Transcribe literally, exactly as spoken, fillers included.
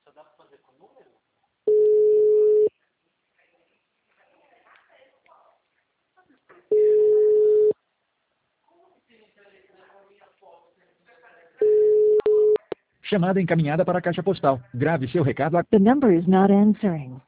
Chamada encaminhada para a caixa postal. Grave seu recado a... The number is not answering.